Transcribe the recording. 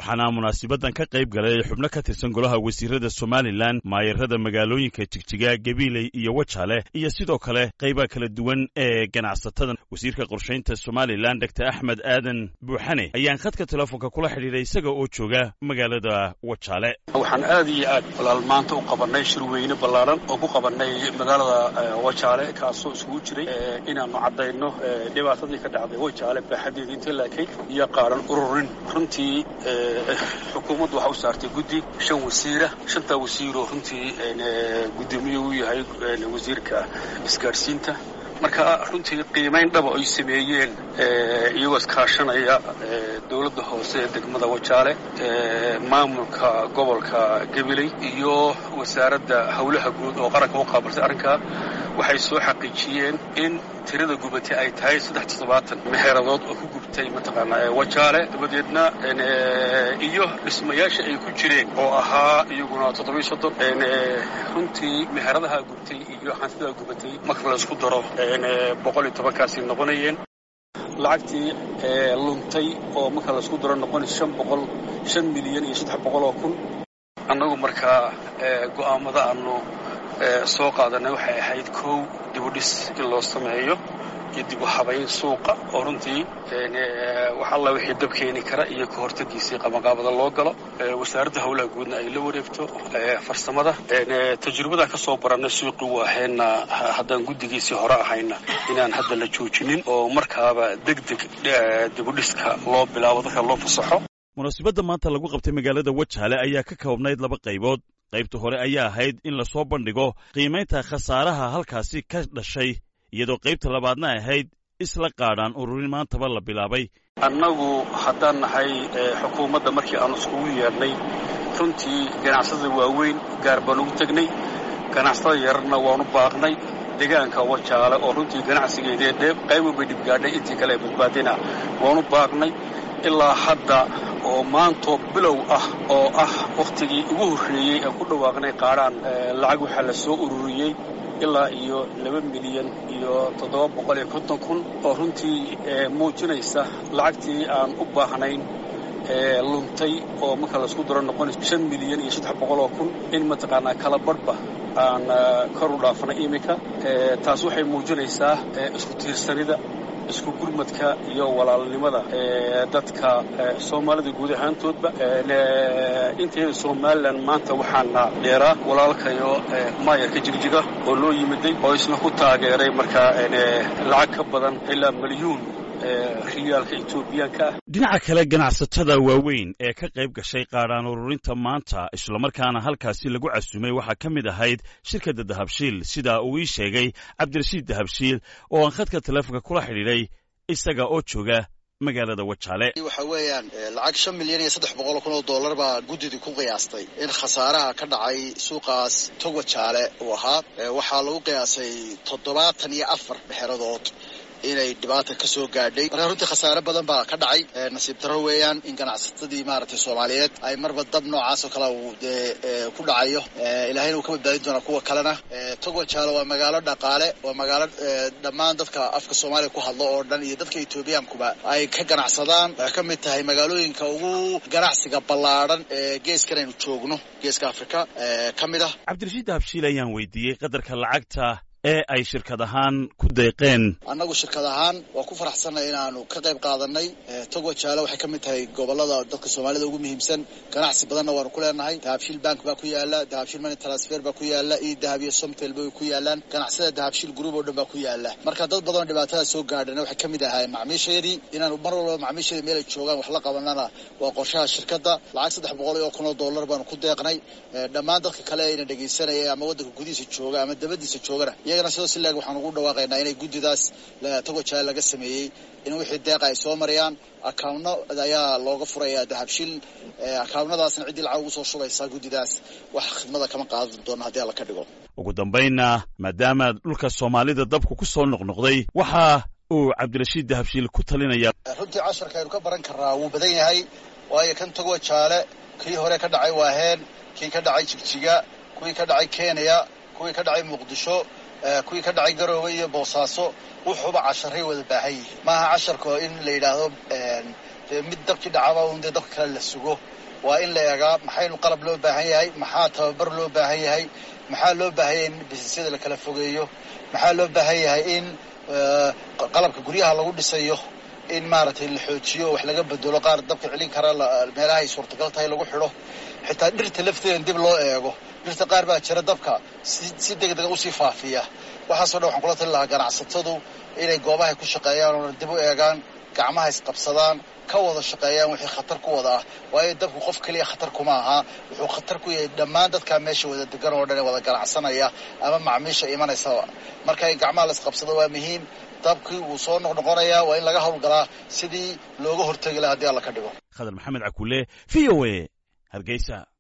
waxaana munaasibadan ka qayb galay xubno ka tirsan golaha wasiirada Somaliland, maayarada magaalooyinka Jigjiga, Gabiley iyo Wajaale, iyo sidoo kale qaybaha kala duwan ee ganacsatada. Wasiirka qorsheynta Somaliland Dr. Axmed Aadan Buuxane ayaan khadka telefoonka kula xiriiray isaga oo jooga magaalada Wajaale. waxaan aad iyo aad walaalmaanta u qabanay shirweyne ballaaran oo ku qabanay magaalada Wajaale kaasoo isugu jiray inaanu cadayno dhibaatadii ka dhacday Wajaale baaxadeedii inta laakay iyo qaaran ururin. runtii xukuumaddu waxa u saartay guddi 5 wasiir ah, 5 wasiir oo runtii gudoomiye u yahay wasiirka isgaarsiinta. marka runtii qiimeyn dhab ay sameeyeen iyagoo iskaashanaya dawladda hoose ee degmada Wajaale, maamulka gobolka Gabiley iyo wasaaradda hawlaha guud oo qaranka u qaabilsan arrinka. waxay soo xaqiijiyeen in tirada gubatay ay tahay 37 meheeradood oo ku gubtay mataqaanaa Wajaale, dabadeedna iyo dhismayaasha ay ku jireen oo ahaa iyaguna 37 runtii meheradaha gubtay iyo hantida gubatay marka la isku daro 110 noqonayeen. lacagtii luntay oo marka la isku daro noqonaysa 5 milyan iyo 300 kun. annagu markaa go'aamada aanu soo qaadanay waxay ahayd kow dib u dhis in loo sameeyo iyo dib u habayn suuqa oo runtii wax alla wixii dab keeni kara iyo ka hortagiisii qabanqaabada loo galo. wasaaradda hawlaha guudna ay la wareegto farsamada. tajribada ka soo baranay suuqii waahayna haddaan guddigiisii hore ahayna inaan hadda la joojinin oo markaaba degdeg dib u dhiska loo bilaabo dadka loo fasaxo. munaasabadda maanta lagu qabtay magaalada Wajaale ayaa ka koobnayd 2 qaybood. qaybta hore ayaa ahayd in la soo bandhigo qiimaynta khasaaraha halkaasi ka dhashay, iyadoo qaybta labaadna ahayd isla qaadhaan ururin maantaba la bilaabay. annagu haddaan nahay xukuumadda markii aan iskugu yeedhnay runtii ganacsatada waaweyn gaar baan ugu tegnay, ganacsatada yararna waanu baaqnay. deegaanka Wajaale oo runtii ganacsigeedii qayb bay dhib gaadhay, intii kale badbaadina waanu baaqnay. ilaa hadda oo maanto bilow ah oo ah waqtigii ugu horreeyay ee ku dhawaaqnay qaaraan lacag waxa la soo ururiyay ilaa iyo 2 milyan iyo 750 kun oo runtii muujinaysa lacagtii aan u baahnayn luntay oo marka la isku daro noqonaysa 5 milyan iyo 300 kun in mataqaanaa kala badhba aan kor u dhaafnay imika. taas waxay muujinaysaa isku tiirsanida, isku gurmadka iyo walaalnimada dadka Soomaalida guud ahaantoodba. inteeda Somaliland maanta waxaana dheeraa walaalkayo maayarka Jigjiga oo loo yimiday oo isna ku taageeray markaa lacag ka badan ilaa milyuun riyaalka Itoobiyaanka. dhinaca kale ganacsatada waaweyn ee ka qayb gashay qaadhaan ururinta maanta islamarkaana halkaasi lagu casumay waxaa ka mid ahayd shirkadda Dahabshiil, sida uu ii sheegay Cabdirashiid Dahabshiil oo aan khadka telefoonka kula xidhiidhay isaga oo jooga magaalada Wajaale. waxa weeyaan lacag 5 milyan iyo 300 kun oo dollar baa guddida ku qiyaastay in khasaaraha ka dhacay suuqaas tog Wajaale uu ahaa. waxaa lagu qiyaasay 74 meheeradood inay dhibaato ka soo gaadhay. marka runtii khasaare badan baa ka dhacay. nasiib darro weeyaan in ganacsatadii maaragtay Soomaaliyeed ay marba dab noocaas oo kale uu ku dhacayo. ilaahayna uu ka badbaadin doonaa kuwa kalena. tog Wajaale waa magaalo dhaqaale, waa magaalo dhammaan dadka afka Soomaaliya ku hadlo oo dhan iyo dadka Itoobiyaankuba ay ka ganacsadaan. waxay ka mid tahay magaalooyinka ugu ganacsiga ballaaran ee geeskan aynu joogno, geeska Afrika ka mid ah. Cabdirashiid Dahabshiil ayaan weydiiyey qadarka lacagta ee ay shirkad ahaan ku deeqeen. annagu shirkad ahaan waa ku faraxsanay inaanu ka qayb qaadanay. tog Wajaale waxay ka mid tahay gobolada dadka Soomaalida ugu muhiimsan. ganacsi badanna waanu ku leenahay. Dahabshiil Bank baa ku yaala, Dahabshiil Money Transfer baa ku yaala, iyo Dahab iyo Somtel bay ku yaalaan. ganacsiyada Dahabshiil Group oo dhan baa ku yaala. marka dad badan dhibaatada soo gaadhana waxay ka mid ahaayeen macaamiisheedii. inaanu mar walba macaamiisheedii meel ay joogaan wax la qabanana waa qorshaha shirkadda. lacag 300 kun oo dollar baanu ku deeqnay. dhammaan dadka kale ayna dhegaysanaya ama waddanka gudihiisa jooga ama dabadiisa joogana iyagana sidoo silaag waxaan ugu dhawaaqaynaa inay guddidaas tog Wajaale laga sameeyey in wixii deeqa ay soo mariyaan. akaawno ayaa looga furayaa Dahabshiil. akaawnadaasna ciddii lacag ugu soo shubaysaa guddidaas wax khidmada kama qaadan doono haddii alla ka dhigo. ugu dambaynna maadaama dhulka Soomaalida dabku ku soo noqnoqday waxa uu Cabdirashiid Dahabshiil ku talinayaa. runtii casharka aynu ka baran karnaa wuu badan yahay, waayo kan tog Wajaale kii hore ka dhacay Waaheen, kii ka dhacay Jigjiga, kuwii ka dhacay Kenya, kuwii ka dhacay Muqdisho, kuwii ka dhacay Garowe iyo Boosaaso wuxuuba casharay wada baahan yihiin. maaha casharka in la yidhaahdo mid dabkii dhacaba uun dee dabka kale la sugo waa in la eegaa maxaynu qalab loo baahan yahay maxaa tababar loo baahan yahay maxaa loo baahan yahay in bisisyada la kala fogeeyo maxaa loo baahan yahay in qalabka guryaha lagu dhisayo in maaragtay la xoojiyo wax laga bedelo qaar dabka celin kara meelaha ay suurtagal tahay lagu xidho xitaa dhirta lafteeda dib loo eego dhirta qaar baa jira dabka si degdeg usii faafiya waxaasoo dhan waxaan kula tali lahaa ganacsatadu inay goobahay ku shaqeeyaan oo dib u eegaan gacmaha isqabsadaan ka wada shaqeeyaan wixii khatar ku wada ah waayo dabku qof kaliya khatar kuma aha wuxuu khatar ku yahay dhammaan dadka meesha wada degan oo dhan wada ganacsanaya ama macaamiisha imanaysa marka in gacmaha la isqabsado waa muhiim dabkii uu soo noqnoqonayaa waa in laga howlgalaa sidii looga hortagi lahaa haddii alla ka dhigo khadar maxamed cakuule VOA Hargeysa.